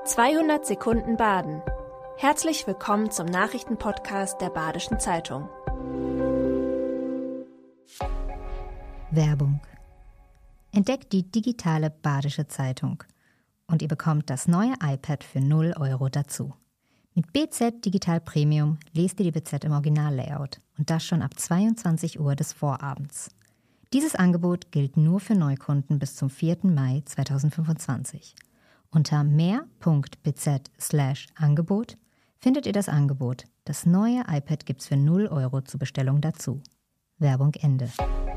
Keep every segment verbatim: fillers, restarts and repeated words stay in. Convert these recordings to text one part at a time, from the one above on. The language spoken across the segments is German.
zweihundert Sekunden Baden. Herzlich willkommen zum Nachrichtenpodcast der Badischen Zeitung. Werbung. Entdeckt die digitale Badische Zeitung und ihr bekommt das neue iPad für null Euro dazu. Mit B Z Digital Premium lest ihr die B Z im Originallayout und das schon ab zweiundzwanzig Uhr des Vorabends. Dieses Angebot gilt nur für Neukunden bis zum vierten Mai zweitausendfünfundzwanzig. Unter mehr.bz slash Angebot findet ihr das Angebot. Das neue iPad gibt's für null Euro zur Bestellung dazu. Werbung Ende.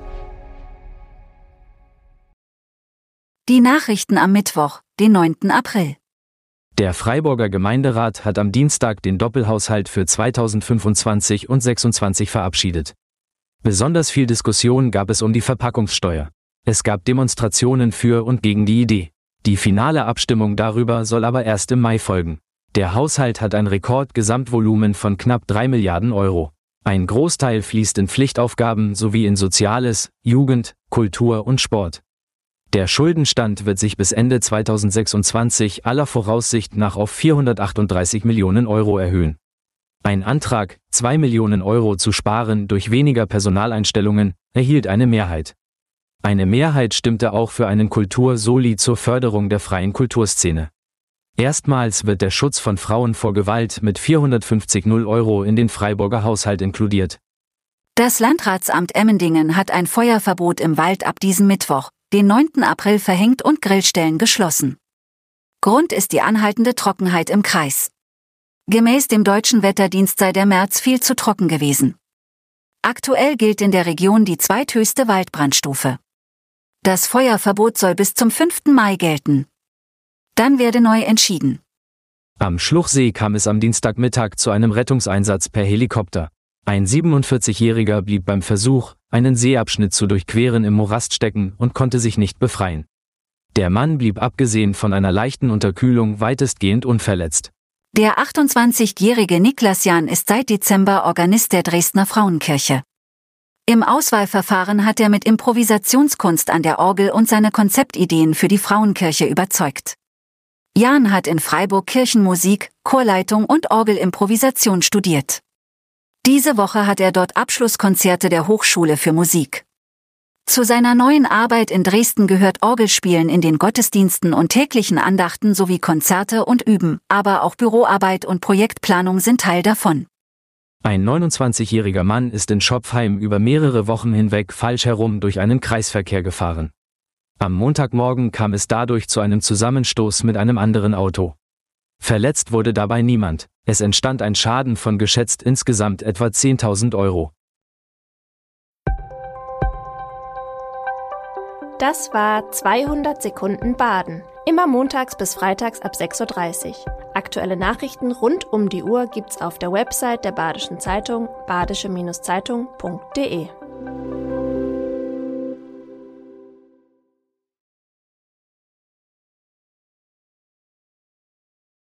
Die Nachrichten am Mittwoch, den neunten April. Der Freiburger Gemeinderat hat am Dienstag den Doppelhaushalt für zweitausendfünfundzwanzig und sechsundzwanzig verabschiedet. Besonders viel Diskussion gab es um die Verpackungssteuer. Es gab Demonstrationen für und gegen die Idee. Die finale Abstimmung darüber soll aber erst im Mai folgen. Der Haushalt hat ein Rekordgesamtvolumen von knapp drei Milliarden Euro. Ein Großteil fließt in Pflichtaufgaben sowie in Soziales, Jugend, Kultur und Sport. Der Schuldenstand wird sich bis Ende zweitausendsechsundzwanzig aller Voraussicht nach auf vierhundertachtunddreißig Millionen Euro erhöhen. Ein Antrag, zwei Millionen Euro zu sparen durch weniger Personaleinstellungen, erhielt eine Mehrheit. Eine Mehrheit stimmte auch für einen Kultur-Soli zur Förderung der freien Kulturszene. Erstmals wird der Schutz von Frauen vor Gewalt mit vierhundertfünfzig Euro in den Freiburger Haushalt inkludiert. Das Landratsamt Emmendingen hat ein Feuerverbot im Wald ab diesem Mittwoch, den neunten April, verhängt und Grillstellen geschlossen. Grund ist die anhaltende Trockenheit im Kreis. Gemäß dem Deutschen Wetterdienst sei der März viel zu trocken gewesen. Aktuell gilt in der Region die zweithöchste Waldbrandstufe. Das Feuerverbot soll bis zum fünften Mai gelten. Dann werde neu entschieden. Am Schluchsee kam es am Dienstagmittag zu einem Rettungseinsatz per Helikopter. Ein siebenundvierzigjähriger blieb beim Versuch, einen Seeabschnitt zu durchqueren, im Morast stecken und konnte sich nicht befreien. Der Mann blieb abgesehen von einer leichten Unterkühlung weitestgehend unverletzt. Der achtundzwanzigjährige Niklas Jahn ist seit Dezember Organist der Dresdner Frauenkirche. Im Auswahlverfahren hat er mit Improvisationskunst an der Orgel und seine Konzeptideen für die Frauenkirche überzeugt. Jahn hat in Freiburg Kirchenmusik, Chorleitung und Orgelimprovisation studiert. Diese Woche hat er dort Abschlusskonzerte der Hochschule für Musik. Zu seiner neuen Arbeit in Dresden gehört Orgelspielen in den Gottesdiensten und täglichen Andachten sowie Konzerte und Üben, aber auch Büroarbeit und Projektplanung sind Teil davon. Ein neunundzwanzigjähriger Mann ist in Schopfheim über mehrere Wochen hinweg falsch herum durch einen Kreisverkehr gefahren. Am Montagmorgen kam es dadurch zu einem Zusammenstoß mit einem anderen Auto. Verletzt wurde dabei niemand. Es entstand ein Schaden von geschätzt insgesamt etwa zehntausend Euro. Das war zweihundert Sekunden Baden. Immer montags bis freitags ab sechs Uhr dreißig. Aktuelle Nachrichten rund um die Uhr gibt's auf der Website der Badischen Zeitung badische Zeitung punkt de.